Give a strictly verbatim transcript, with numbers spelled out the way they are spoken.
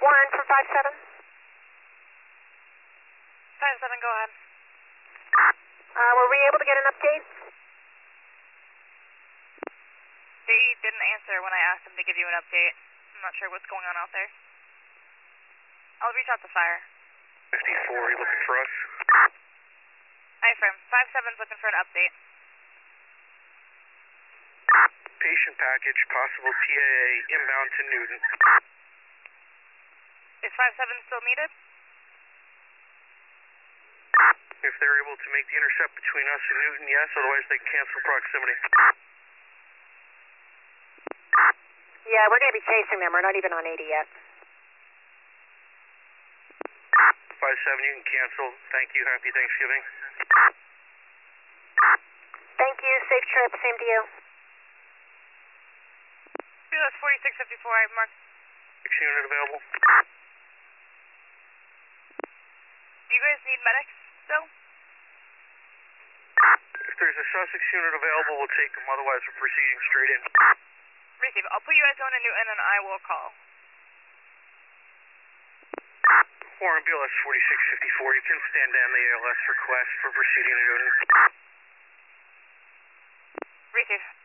Warren from five seven. five seven, go ahead. Uh, were we able to get an update? They didn't answer when I asked them to give you an update. I'm not sure what's going on out there. I'll reach out to fire. fifty-four, you looking for us? iFrame, five seven's looking for an update. Patient package, possible T A A, inbound to Newton. Is five seven still needed? If they're able to make the intercept between us and Newton, yes, otherwise they can cancel proximity. Yeah, we're going to be chasing them. We're not even on eighty yet. five seven, you can cancel. Thank you, happy Thanksgiving. Thank you. Safe trip. Same to you. Yeah, that's forty-six fifty-four. I marked. Six unit available. Do you guys need medics still? If there's a Sussex unit available, we'll take them. Otherwise, we're proceeding straight in. Receive. I'll put you guys on a Newton and I will call. Warren, B L S forty-six fifty-four, you can stand down the A L S request for proceeding to Newton. Receive.